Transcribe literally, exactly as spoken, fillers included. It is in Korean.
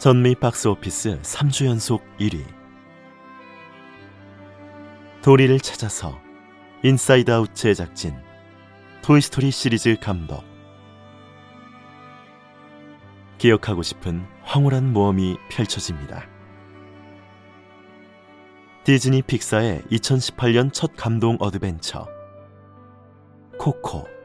전미 박스오피스 삼 주 연속 일 위. 도리를 찾아서 인사이드 아웃 제작진, 토이스토리 시리즈 감독. 기억하고 싶은 황홀한 모험이 펼쳐집니다. 디즈니 픽사의 이천십팔 년 첫 감동 어드벤처 코코.